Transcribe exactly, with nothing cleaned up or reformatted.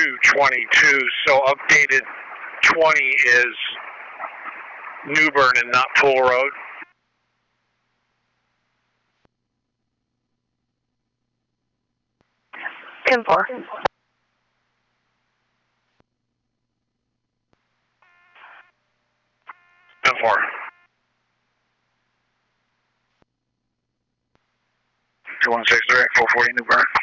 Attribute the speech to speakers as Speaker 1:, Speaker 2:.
Speaker 1: to twenty-two, so updated twenty is New Bern and not Pool Road.
Speaker 2: ten four.
Speaker 1: ten four. two one six direct, four forty New Bern.